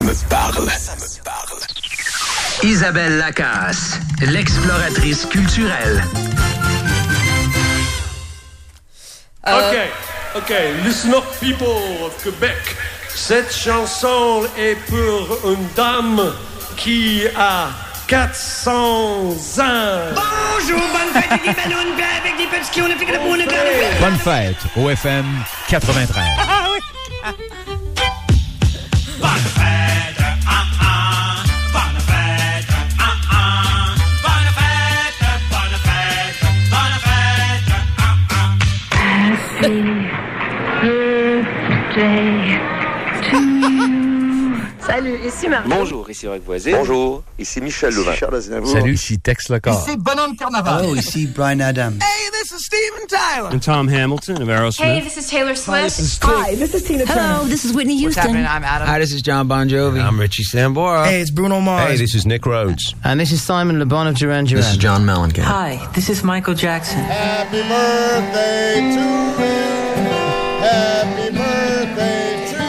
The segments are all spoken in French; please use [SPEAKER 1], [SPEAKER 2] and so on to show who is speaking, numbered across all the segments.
[SPEAKER 1] me parle.
[SPEAKER 2] Isabelle Lacasse, l'exploratrice culturelle.
[SPEAKER 3] OK, listener people of Québec. Cette chanson est pour une dame qui a 400 ans.
[SPEAKER 4] Bonjour, bonne fête avec des ballons, avec des petits qui ont le fait que le monde est
[SPEAKER 5] Bonne fête au FM 93.
[SPEAKER 4] Ah oui.
[SPEAKER 6] Bonne fête, bonne fête, bonne fête, bonne fête, bonne fête,
[SPEAKER 7] Happy birthday to you.
[SPEAKER 8] Salut, ici Marie.
[SPEAKER 9] Bonjour, ici Eric Voisin. Bonjour, ici Michel Louvain.
[SPEAKER 5] Salut, ici Tex Lecor.
[SPEAKER 10] Ici Bonhomme Carnaval.
[SPEAKER 11] Hello, ici Brian Adams.
[SPEAKER 10] Hey, this is Steven Tyler.
[SPEAKER 3] And Tom Hamilton of Aerosmith.
[SPEAKER 8] Hey, this is Taylor Swift.
[SPEAKER 7] Hi, this is Tina Turner.
[SPEAKER 12] Hello, this is Whitney Houston.
[SPEAKER 10] What's happening? I'm Adam.
[SPEAKER 11] Hi, this is John Bon Jovi.
[SPEAKER 9] I'm Richie Sambora.
[SPEAKER 10] Hey, it's Bruno Mars.
[SPEAKER 13] Hey, this is Nick Rhodes.
[SPEAKER 11] And this is Simon Le Bon of Duran Duran.
[SPEAKER 9] This is John Mellencamp.
[SPEAKER 12] Hi, this is Michael Jackson.
[SPEAKER 6] Happy birthday to you. Happy birthday to you.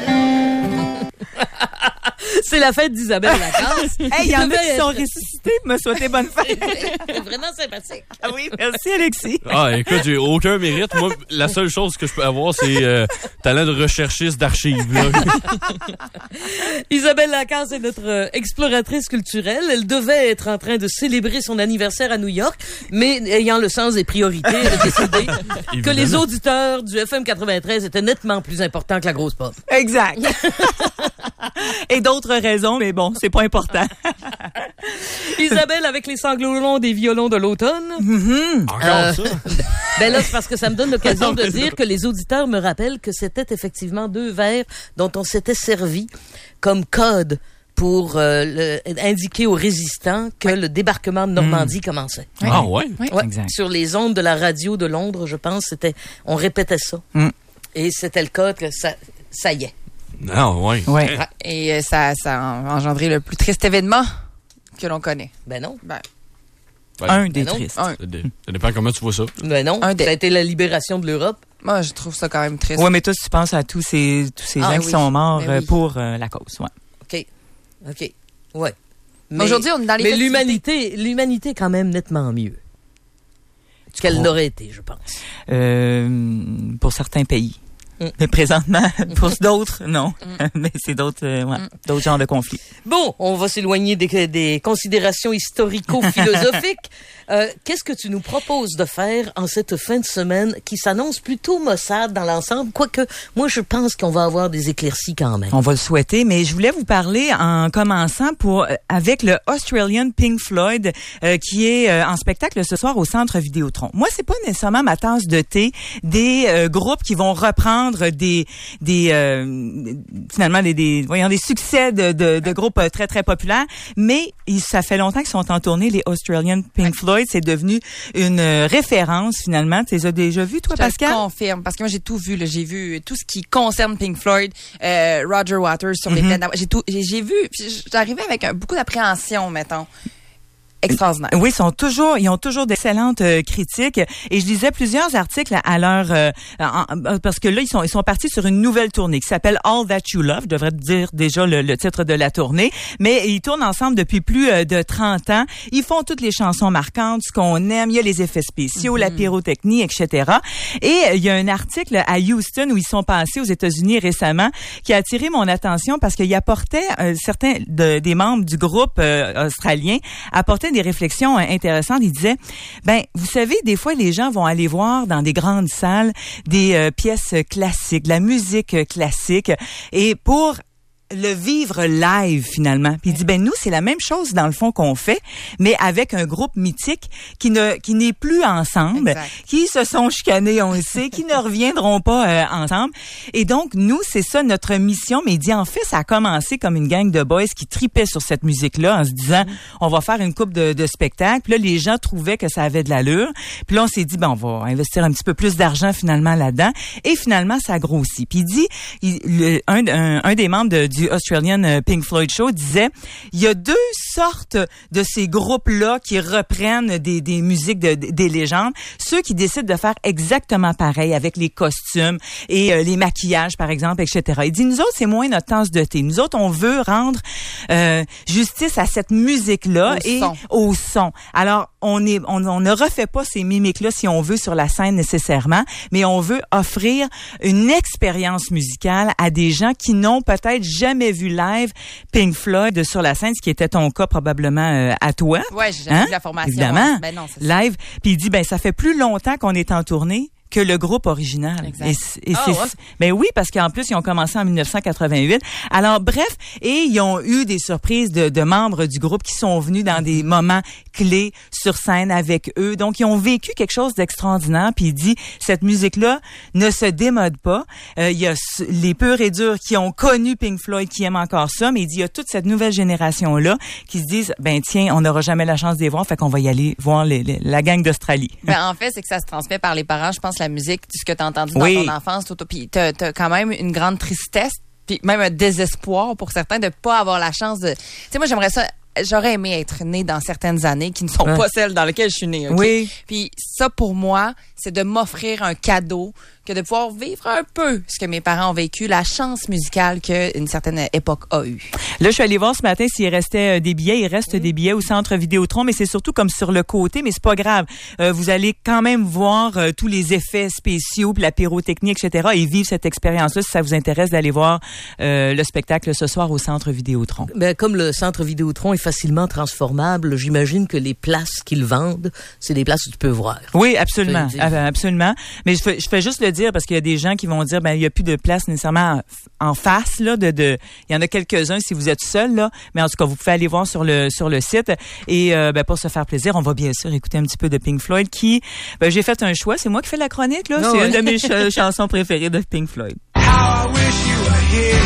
[SPEAKER 14] C'est la fête d'Isabelle Lacasse.
[SPEAKER 15] Hey, il y en a qui sont ressuscités pour me souhaiter bonne fête.
[SPEAKER 14] Vraiment sympathique.
[SPEAKER 15] Ah oui, merci Alexis.
[SPEAKER 3] Ah, écoute, j'ai aucun mérite. Moi, la seule chose que je peux avoir, c'est talent de recherchiste d'archives. Là.
[SPEAKER 14] Isabelle Lacasse est notre exploratrice culturelle. Elle devait être en train de célébrer son anniversaire à New York, mais ayant le sens des priorités, elle a décidé que les auditeurs du FM 93 étaient nettement plus importants que la grosse pop.
[SPEAKER 15] Exact. Et d'autres raisons, mais bon, c'est pas important.
[SPEAKER 14] Isabelle avec les sanglots longs des violons de l'automne.
[SPEAKER 3] Encore ça?
[SPEAKER 14] Ben là, c'est parce que ça me donne l'occasion de dire que les auditeurs me rappellent que c'était effectivement 2 vers dont on s'était servi comme code pour indiquer aux résistants que le débarquement de Normandie commençait.
[SPEAKER 3] Ah ouais?
[SPEAKER 15] Oui,
[SPEAKER 14] Ouais,
[SPEAKER 15] exact.
[SPEAKER 14] sur les ondes de la radio de Londres, je pense, on répétait ça. Et c'était le code que ça y est.
[SPEAKER 3] Non, ouais.
[SPEAKER 15] Ouais.
[SPEAKER 10] Et ça a engendré le plus triste événement que l'on connaît.
[SPEAKER 14] Ben non.
[SPEAKER 15] Un des
[SPEAKER 14] non.
[SPEAKER 15] tristes.
[SPEAKER 3] Ça dépend comment tu vois ça.
[SPEAKER 14] Ben non. Ça a été la libération de l'Europe.
[SPEAKER 10] Moi, je trouve ça quand même triste.
[SPEAKER 15] Ouais, mais toi, tu penses à tous ces gens qui sont morts pour la cause. Ouais.
[SPEAKER 14] OK. Ouais. Mais,
[SPEAKER 10] aujourd'hui, on est dans les
[SPEAKER 14] mais l'humanité est quand même nettement mieux qu'elle n'aurait été, je pense.
[SPEAKER 15] Pour certains pays. Mais présentement, pour d'autres, non. Mais c'est d'autres genres de conflits.
[SPEAKER 14] Bon, on va s'éloigner des considérations historico-philosophiques. Qu'est-ce que tu nous proposes de faire en cette fin de semaine qui s'annonce plutôt maussade dans l'ensemble? Quoique, moi, je pense qu'on va avoir des éclaircies quand même.
[SPEAKER 15] On va le souhaiter, mais je voulais vous parler en commençant avec le Australian Pink Floyd qui est en spectacle ce soir au Centre Vidéotron. Moi, c'est pas nécessairement ma tasse de thé des groupes qui vont reprendre finalement des succès de groupes très très populaires, mais ça fait longtemps qu'ils sont en tournée, les Australian Pink Floyd. C'est devenu une référence finalement. Tu les as déjà vus, toi, Pascal?
[SPEAKER 10] Je confirme, parce que moi j'ai tout vu. J'ai vu tout ce qui concerne Pink Floyd, Roger Waters sur les plaines. J'ai vu. J'arrivais avec beaucoup d'appréhension, mettons. Extraordinaire.
[SPEAKER 15] Oui, ils ont toujours d'excellentes critiques, et je lisais plusieurs articles à leur parce que là ils sont partis sur une nouvelle tournée qui s'appelle All That You Love. Je devrais te dire déjà le titre de la tournée, mais ils tournent ensemble depuis plus de 30 ans. Ils font toutes les chansons marquantes, ce qu'on aime, il y a les effets spéciaux, la pyrotechnie, etc. Et il y a un article à Houston où ils sont passés aux États-Unis récemment qui a attiré mon attention parce qu'il apportait certains des membres du groupe australien apportaient des réflexions intéressantes. Il disait, vous savez, des fois, les gens vont aller voir dans des grandes salles des pièces classiques, de la musique classique, et pour le vivre live finalement. Puis il dit nous c'est la même chose dans le fond qu'on fait, mais avec un groupe mythique qui n'est plus ensemble, qui se sont chicanés, on le sait, qui ne reviendront pas ensemble. Et donc nous c'est ça notre mission. Mais il dit en fait ça a commencé comme une gang de boys qui tripaient sur cette musique-là en se disant on va faire une coupe de spectacles. Puis là les gens trouvaient que ça avait de l'allure. Puis là on s'est dit on va investir un petit peu plus d'argent finalement là-dedans. Et finalement ça grossit. Puis il dit un des membres du Australian Pink Floyd Show disait il y a 2 sortent de ces groupes-là qui reprennent des musiques des légendes, ceux qui décident de faire exactement pareil avec les costumes et les maquillages, par exemple, etc. Il dit, nous autres, c'est moins notre tasse de thé. Nous autres, on veut rendre justice à cette musique-là au son. Alors, on ne refait pas ces mimiques-là, si on veut, sur la scène nécessairement, mais on veut offrir une expérience musicale à des gens qui n'ont peut-être jamais vu live Pink Floyd sur la scène, ce qui était ton cas probablement à toi.
[SPEAKER 10] Ouais, j'ai jamais vu la formation.
[SPEAKER 15] Évidemment.
[SPEAKER 10] Ben non, c'est ça.
[SPEAKER 15] Live. Puis il dit, ça fait plus longtemps qu'on est en tournée que le groupe original.
[SPEAKER 10] Exact.
[SPEAKER 15] Ben oui, parce qu'en plus, ils ont commencé en 1988. Alors, bref, et ils ont eu des surprises de membres du groupe qui sont venus dans des moments clés sur scène avec eux. Donc, ils ont vécu quelque chose d'extraordinaire. Puis il dit, cette musique-là ne se démode pas. Il y a les purs et durs qui ont connu Pink Floyd, qui aiment encore ça, mais il dit, il y a toute cette nouvelle génération-là qui se disent, tiens, on n'aura jamais la chance de les voir, fait qu'on va y aller voir la gang d'Australie.
[SPEAKER 10] En fait, c'est que ça se transmet par les parents, je pense, la musique, ce que tu as entendu dans ton enfance, puis t'as quand même une grande tristesse, puis même un désespoir pour certains de pas avoir la chance de... Tu sais, moi, j'aurais aimé être née dans certaines années qui ne sont pas celles dans lesquelles je suis née. Okay?
[SPEAKER 15] Oui.
[SPEAKER 10] Puis ça, pour moi, c'est de m'offrir un cadeau que de pouvoir vivre un peu ce que mes parents ont vécu, la chance musicale qu'une certaine époque a eue.
[SPEAKER 15] Là, je suis allée voir ce matin s'il restait des billets. Il reste des billets au Centre Vidéotron, mais c'est surtout comme sur le côté, mais c'est pas grave. Vous allez quand même voir tous les effets spéciaux, puis la pyrotechnie, etc. et vivre cette expérience-là si ça vous intéresse d'aller voir le spectacle ce soir au Centre Vidéotron.
[SPEAKER 14] Comme le Centre Vidéotron est facilement transformable, j'imagine que les places qu'ils vendent, c'est des places où tu peux voir.
[SPEAKER 15] Oui, absolument. Absolument. Mais je fais juste le dire parce qu'il y a des gens qui vont dire, il y a plus de place nécessairement en face, là, il y en a quelques-uns si vous êtes seul, là. Mais en tout cas, vous pouvez aller voir sur le site. Et, pour se faire plaisir, on va bien sûr écouter un petit peu de Pink Floyd qui, j'ai fait un choix. C'est moi qui fais la chronique, là. C'est une de mes chansons préférées de Pink Floyd.
[SPEAKER 6] How I wish you were here.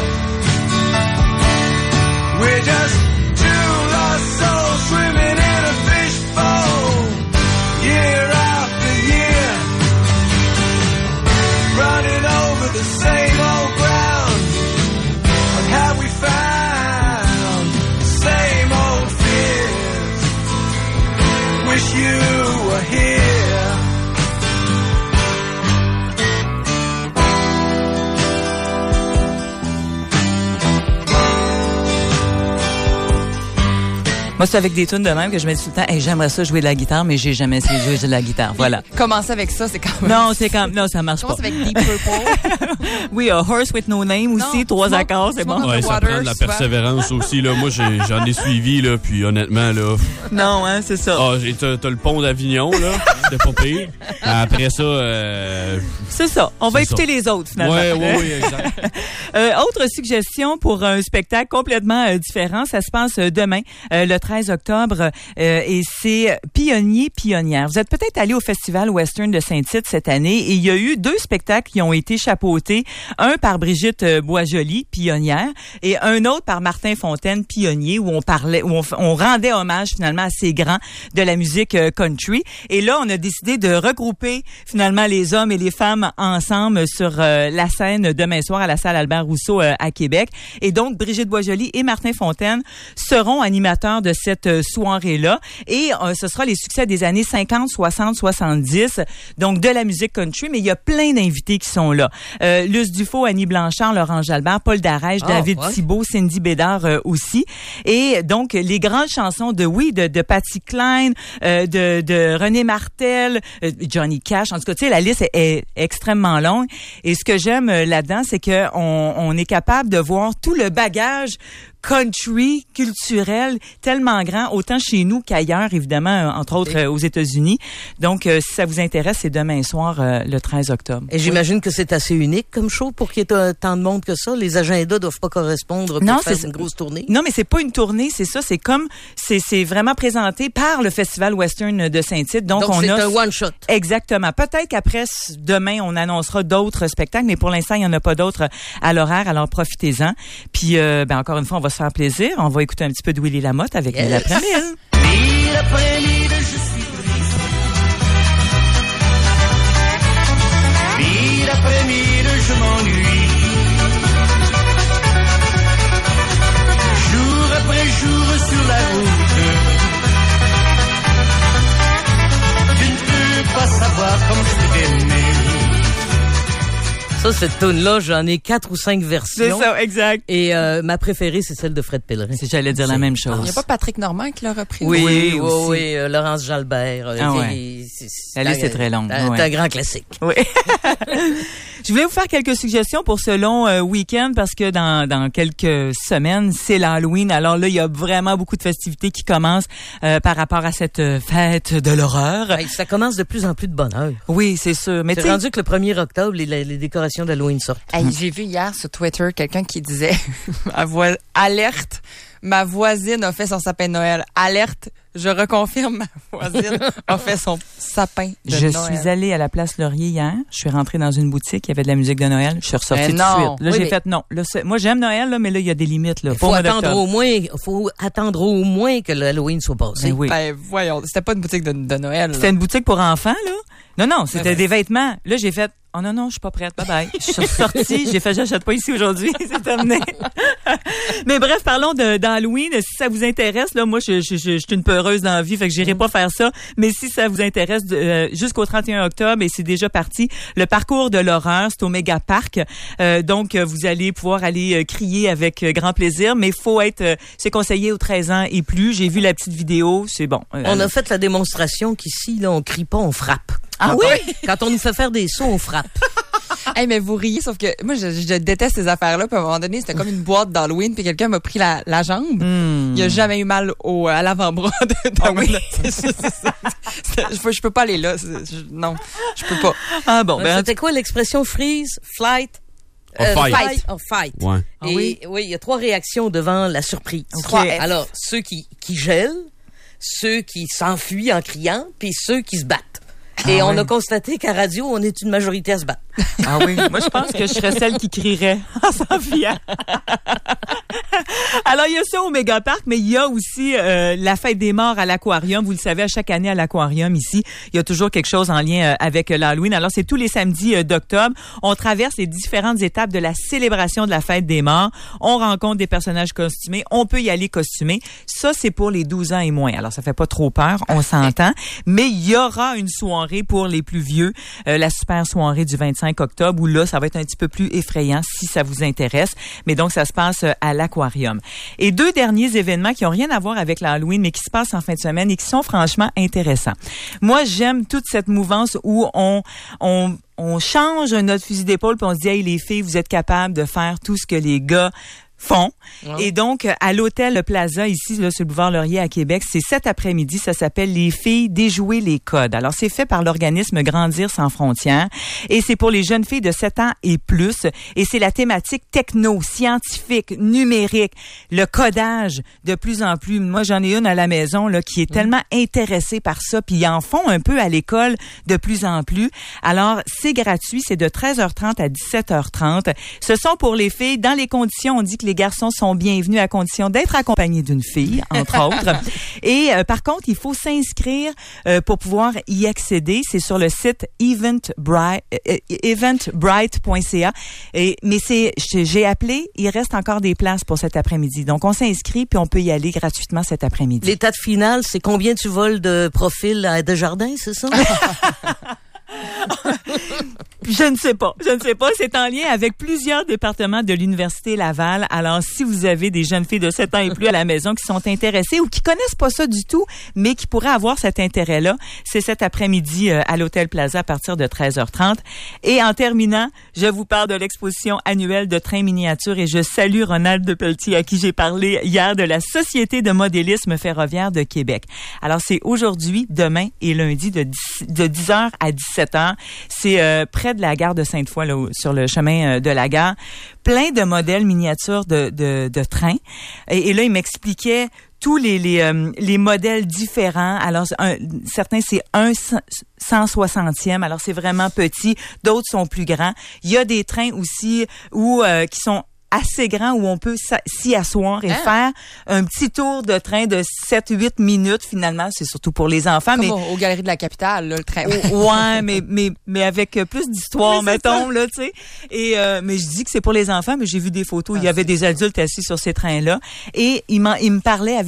[SPEAKER 6] We're just two lost souls swimming in a fishbowl, year after year, running over the same old ground. What have we found? The same old fears. Wish you were here.
[SPEAKER 15] Moi, c'est avec des tunes de même que je me dis tout le temps, j'aimerais ça jouer de la guitare, mais j'ai jamais essayé de jouer de la guitare. Voilà.
[SPEAKER 10] Commencer avec ça, c'est quand même...
[SPEAKER 15] Non, ça marche pas.
[SPEAKER 10] Commence avec Deep Purple.
[SPEAKER 15] Oui, A Horse with No Name aussi, 3 accords, c'est bon.
[SPEAKER 3] Ouais, ça prend de la persévérance aussi, là. Moi, j'en ai suivi, là, puis honnêtement, là...
[SPEAKER 15] Non, c'est ça.
[SPEAKER 3] T'as le pont d'Avignon, là. C'était pas pire. Après ça,
[SPEAKER 15] c'est ça. On va écouter les autres, finalement.
[SPEAKER 3] Oui, exact.
[SPEAKER 15] Autre suggestion pour un spectacle complètement différent, ça se passe demain, le 13 octobre, et c'est Pionniers-Pionnières. Vous êtes peut-être allé au Festival Western de Saint-Tite cette année, et il y a eu 2 spectacles qui ont été chapeautés, un par Brigitte Boisjoli, Pionnière, et un autre par Martin Fontaine, Pionnier, où on rendait hommage finalement à ces grands de la musique country. Et là, on a décidé de regrouper finalement les hommes et les femmes ensemble sur la scène demain soir à la salle Albert Rousseau à Québec. Et donc, Brigitte Boisjoli et Martin Fontaine seront animateurs de cette soirée-là. Et ce sera les succès des années 50, 60, 70, donc de la musique country, mais il y a plein d'invités qui sont là. Luce Dufault, Annie Blanchard, Laurent Jalbert, Paul Darèche, David Thibault, Cindy Bédard aussi. Et donc, les grandes chansons de Patsy Cline, de René Martel, Johnny Cash. En tout cas, tu sais, la liste est extrêmement longue. Et ce que j'aime là-dedans, c'est qu'on est capable de voir tout le bagage country, culturel, tellement grand, autant chez nous qu'ailleurs, évidemment, entre autres aux États-Unis. Donc, si ça vous intéresse, c'est demain soir, le 13 octobre.
[SPEAKER 14] Et j'imagine que c'est assez unique comme show pour qu'il y ait tant de monde que ça. Les agendas doivent pas correspondre pour faire une grosse tournée.
[SPEAKER 15] Non, mais c'est pas une tournée, c'est ça. C'est comme, c'est vraiment présenté par le Festival Western de Saint-Tite. Donc
[SPEAKER 14] c'est un one-shot.
[SPEAKER 15] Exactement. Peut-être qu'après, demain, on annoncera d'autres spectacles, mais pour l'instant, il n'y en a pas d'autres à l'horaire, alors profitez-en. Puis, encore une fois, on va se faire plaisir. On va écouter un petit peu de Willy Lamotte avec Mille après-mille.
[SPEAKER 6] Mille après-mille, je suis triste. Mille après-mille, je m'ennuie. Jour après jour sur la
[SPEAKER 14] cette tune-là, j'en ai 4 ou 5 versions.
[SPEAKER 15] C'est ça, exact.
[SPEAKER 14] Et ma préférée, c'est celle de Fred Pellerin.
[SPEAKER 15] J'allais dire la même chose.
[SPEAKER 10] Il n'y a pas Patrick Normand qui l'a repris?
[SPEAKER 14] Oui, Laurence Jalbert.
[SPEAKER 15] La liste est très longue.
[SPEAKER 14] C'est un grand classique.
[SPEAKER 15] Oui. Je voulais vous faire quelques suggestions pour ce long week-end parce que dans quelques semaines, c'est l'Halloween. Alors là, il y a vraiment beaucoup de festivités qui commencent par rapport à cette fête de l'horreur.
[SPEAKER 14] Hey, ça commence de plus en plus de bonheur.
[SPEAKER 15] Oui, c'est sûr. Mais
[SPEAKER 14] c'est rendu que le 1er octobre, les décorations d'Halloween sortent.
[SPEAKER 10] Hey, j'ai vu hier sur Twitter quelqu'un qui disait alerte, ma voisine a fait son sapin de Noël. Alerte, je reconfirme, ma voisine a fait son sapin de Noël.
[SPEAKER 15] Je suis allée à la place Laurier hier. Je suis rentrée dans une boutique, il y avait de la musique de Noël. Je suis ressortie tout de suite. Là, j'ai fait non. Là, moi, j'aime Noël, là, mais là, il y a des limites. Il
[SPEAKER 14] faut attendre au moins que l'Halloween soit passé.
[SPEAKER 15] Ben oui.
[SPEAKER 10] Ben, voyons, c'était pas une boutique de Noël.
[SPEAKER 15] C'était une boutique pour enfants, là? Non, c'était des vêtements. Là, j'ai fait, oh non, je suis pas prête, bye bye. Je suis sortie, j'ai fait, j'achète pas ici aujourd'hui, c'est terminé. Mais bref, parlons d'Halloween. Si ça vous intéresse, là, moi, je suis une peureuse dans la vie, fait que j'irai pas faire ça. Mais si ça vous intéresse, jusqu'au 31 octobre, et c'est déjà parti, le parcours de l'horreur, c'est au Méga Parc. Donc, vous allez pouvoir aller crier avec grand plaisir, mais faut être, c'est conseillé aux 13 ans et plus. J'ai vu la petite vidéo, c'est bon.
[SPEAKER 14] On a fait la démonstration qu'ici, là, on crie pas, on frappe.
[SPEAKER 15] Ah oui?
[SPEAKER 14] Quand on nous fait faire des sauts, on frappe.
[SPEAKER 10] Hey, mais vous riez, sauf que moi, je déteste ces affaires-là. Puis à un moment donne, c'était comme une boîte d'Halloween, puis quelqu'un m'a pris la jambe. Il a jamais eu mal à l'avant-bras d'Halloween. Je peux pas aller là. Non, je peux pas.
[SPEAKER 14] Ah bon. C'était quoi l'expression freeze, flight? Fight.
[SPEAKER 1] Ouais.
[SPEAKER 14] Et oui, il y a 3 réactions devant la surprise.
[SPEAKER 10] 3 F.
[SPEAKER 14] Alors, ceux qui gèlent, ceux qui s'enfuient en criant, puis ceux qui se battent. Et on a constaté qu'à radio, on est une majorité à se battre.
[SPEAKER 15] Ah oui, moi je pense que je serais celle qui crierait en s'enfuyant. Alors il y a ça au Méga Parc, mais il y a aussi la fête des morts à l'Aquarium. Vous le savez, à chaque année à l'Aquarium ici, il y a toujours quelque chose en lien avec l'Halloween. Alors c'est tous les samedis d'octobre. On traverse les différentes étapes de la célébration de la fête des morts. On rencontre des personnages costumés. On peut y aller costumé. Ça, c'est pour les 12 ans et moins. Alors ça fait pas trop peur, on s'entend. Mais il y aura une soirée pour les plus vieux, la super soirée du 25 octobre, où là, ça va être un petit peu plus effrayant si ça vous intéresse. Mais donc, ça se passe à l'Aquarium. Et 2 derniers événements qui ont rien à voir avec l'Halloween, mais qui se passent en fin de semaine et qui sont franchement intéressants. Moi, j'aime toute cette mouvance où on change notre fusil d'épaule puis on se dit, hey, les filles, vous êtes capables de faire tout ce que les gars font. Et donc, à l'hôtel Plaza, ici, là, sur le boulevard Laurier à Québec, c'est cet après-midi, ça s'appelle Les filles déjouer les codes. Alors, c'est fait par l'organisme Grandir sans frontières et c'est pour les jeunes filles de 7 ans et plus. Et c'est la thématique techno, scientifique, numérique, le codage de plus en plus. Moi, j'en ai une à la maison, là, qui est tellement intéressée par ça, puis ils en font un peu à l'école de plus en plus. Alors, c'est gratuit, c'est de 13h30 à 17h30. Ce sont pour les filles, dans les conditions, on dit que les garçons sont bienvenus à condition d'être accompagnés d'une fille, entre autres. Et par contre, il faut s'inscrire pour pouvoir y accéder. C'est sur le site eventbrite.ca. Mais j'ai appelé, il reste encore des places pour cet après-midi. Donc, on s'inscrit puis on peut y aller gratuitement cet après-midi.
[SPEAKER 14] L'étape finale, c'est combien tu voles de profil à Desjardins, c'est ça?
[SPEAKER 15] Je ne sais pas. C'est en lien avec plusieurs départements de l'Université Laval. Alors, si vous avez des jeunes filles de 7 ans et plus à la maison qui sont intéressées ou qui connaissent pas ça du tout, mais qui pourraient avoir cet intérêt-là, c'est cet après-midi à l'Hôtel Plaza à partir de 13h30. Et en terminant, je vous parle de l'exposition annuelle de trains miniatures et je salue Ronald de Pelletier à qui j'ai parlé hier de la Société de modélisme ferroviaire de Québec. Alors, c'est aujourd'hui, demain et lundi de 10h à 17h. C'est près de la gare de Sainte-Foy, là, sur le chemin de la gare. Plein de modèles miniatures de trains. Et là, il m'expliquait tous les modèles différents. Alors, certains, c'est 1/160e. Alors, c'est vraiment petit. D'autres sont plus grands. Il y a des trains aussi qui sont assez grand où on peut s'y asseoir et faire un petit tour de train de 7-8 minutes finalement. C'est surtout pour les enfants.
[SPEAKER 10] Comme
[SPEAKER 15] mais
[SPEAKER 10] aux Galeries de la Capitale, là, le train.
[SPEAKER 15] Ouais, mais avec plus d'histoire, mettons, là, tu sais. Et mais je dis que c'est pour les enfants, mais j'ai vu des photos, il y avait des adultes assis sur ces trains-là. Et il me parlait avec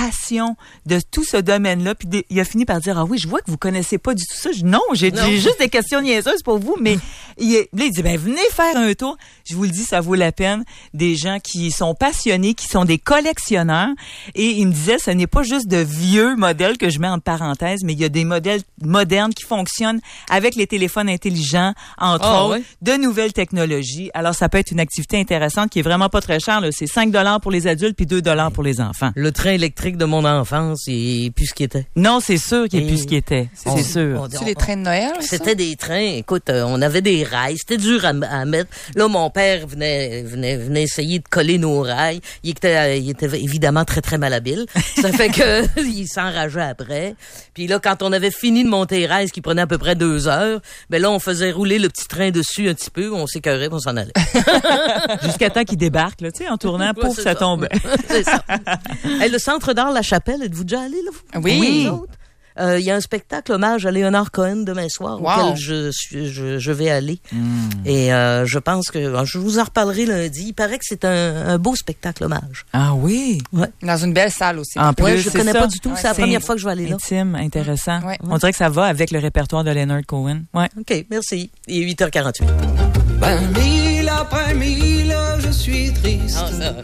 [SPEAKER 15] passion de tout ce domaine-là. Puis il a fini par dire, ah oui, je vois que vous connaissez pas du tout ça. Je dis, non, j'ai juste des questions niaiseuses pour vous, mais il dit, ben venez faire un tour. Je vous le dis, ça vaut la peine. Des gens qui sont passionnés, qui sont des collectionneurs. Et il me disait, ce n'est pas juste de vieux modèles que je mets en parenthèse, mais il y a des modèles modernes qui fonctionnent avec les téléphones intelligents, entre autres, de nouvelles technologies. Alors, ça peut être une activité intéressante qui est vraiment pas très chère. Là. C'est 5 $ pour les adultes puis 2 $ pour les enfants.
[SPEAKER 14] Le train électrique de mon enfance, il est plus ce qu'il était.
[SPEAKER 15] Non, c'est sûr qu'il est plus ce qu'il était. C'est sûr.
[SPEAKER 10] C'est les trains de Noël?
[SPEAKER 14] C'était des trains. Écoute, on avait des rails. C'était dur à mettre. Là, mon père venait essayer de coller nos rails. Il était évidemment très, très malhabile. Ça fait que il s'enrageait après. Puis là, quand on avait fini de monter les rails, ce qui prenait à peu près 2 heures, ben là, on faisait rouler le petit train dessus un petit peu. On s'écœurait, on s'en allait.
[SPEAKER 15] Jusqu'à temps qu'il débarque, là, tu sais, en tournant, pouf, ça tombe.
[SPEAKER 14] C'est ça. Hey, le Centre d'art La Chapelle, êtes-vous déjà allé, là?
[SPEAKER 10] Oui.
[SPEAKER 14] Il y a un spectacle hommage à Leonard Cohen demain soir auquel je vais aller. Et je pense que je vous en reparlerai lundi. Il paraît que c'est un beau spectacle hommage.
[SPEAKER 15] Ah oui?
[SPEAKER 10] Ouais. Dans une belle salle aussi.
[SPEAKER 15] En plus,
[SPEAKER 14] je connais pas du tout. C'est la première fois que je vais aller là.
[SPEAKER 15] Intime, intéressant. Ouais. On dirait que ça va avec le répertoire de Leonard Cohen. Ouais.
[SPEAKER 14] OK, merci. Il est 8h48.
[SPEAKER 6] Ben, 1000 après 1000, je suis triste.
[SPEAKER 14] Ah, ça.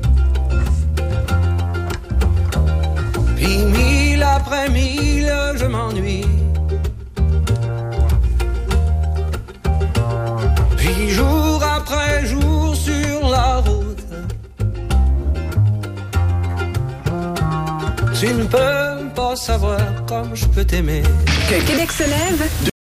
[SPEAKER 6] Puis 1000 après 1000, je m'ennuie. Puis jour après jour sur la route, tu ne peux pas savoir comme je peux t'aimer.
[SPEAKER 7] Que Québec se lève.